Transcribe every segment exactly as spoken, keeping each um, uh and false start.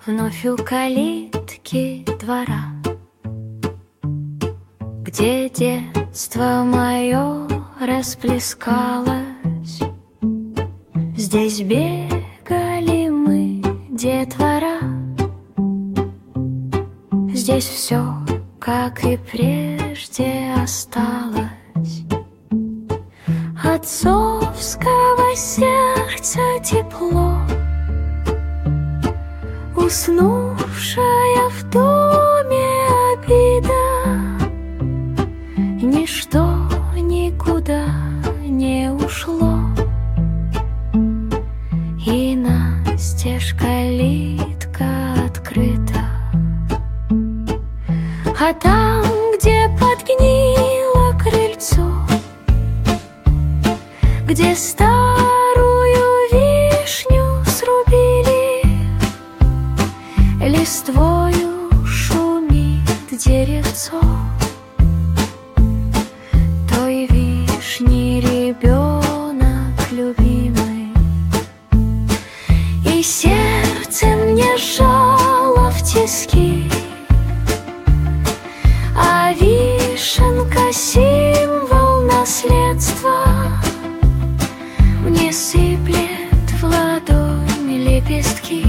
Вновь у калитки двора, где детство мое расплескалось. Здесь бегали мы, детвора. Здесь все, как и прежде, осталось. Отцовского сердца тепло, уснувшая в доме обида. Ничто никуда не ушло, и настежь калитка открыта. А там, где подгнило крыльцо, где старую вишню срубили, листвою шумит деревцо. Той вишни ребенок любимый, и сердце мне сжало в тиски. А вишенка — символ наследства, мне сыплет в ладонь лепестки,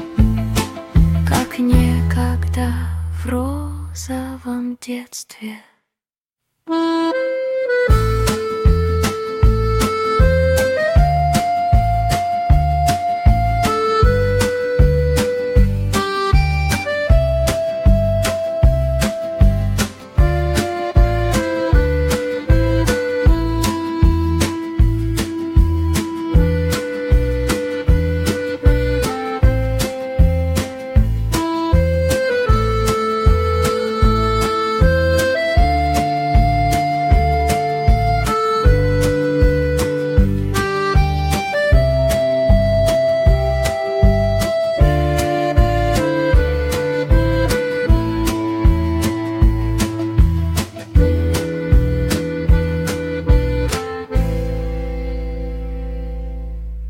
как некогда в розовом детстве.